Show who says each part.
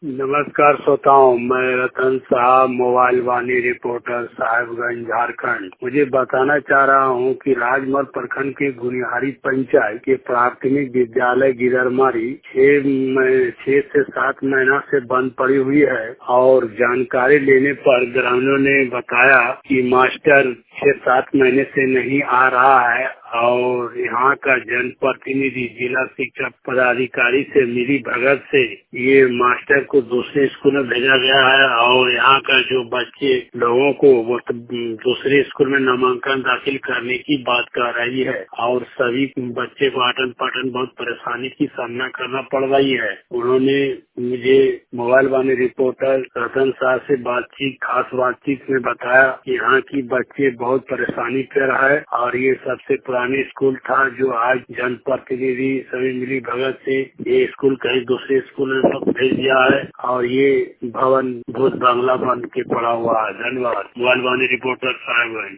Speaker 1: नमस्कार श्रोताओं, मैं रतन साहब, मोबाइल वाणी रिपोर्टर, साहिबगंज, झारखंड। मुझे बताना चाह रहा हूं कि राजमहल प्रखंड के गुनिहारी पंचायत के प्राथमिक विद्यालय गिररमारी 6 से 7 महीना से बंद पड़ी हुई है और जानकारी लेने पर ग्रामीणों ने बताया कि मास्टर 6-7 महीने से नहीं आ रहा है और यहाँ का जनप्रतिनिधि जिला शिक्षा पदाधिकारी से मिली भगत से ये मास्टर को दूसरे स्कूल में भेजा गया है और यहाँ का जो बच्चे लोगों को वो दूसरे स्कूल में नामांकन दाखिल करने की बात कर रही है और सभी बच्चे को आटन पाटन बहुत परेशानी की सामना करना पड़ रही है। उन्होंने मुझे मोबाइल वाणी रिपोर्टर रतन साहब से खास बातचीत में बताया कि यहाँ की बच्चे बहुत परेशानी कर रहा है और ये सबसे पुरानी स्कूल था जो आज जनप्रतिनिधि सभी मिली भगत से ये स्कूल कहीं दूसरे स्कूल में सब भेज दिया है और ये भवन भूत बांग्ला बन के पड़ा हुआ है। धन्यवाद। Mobile Vaani reporter Sahibganj.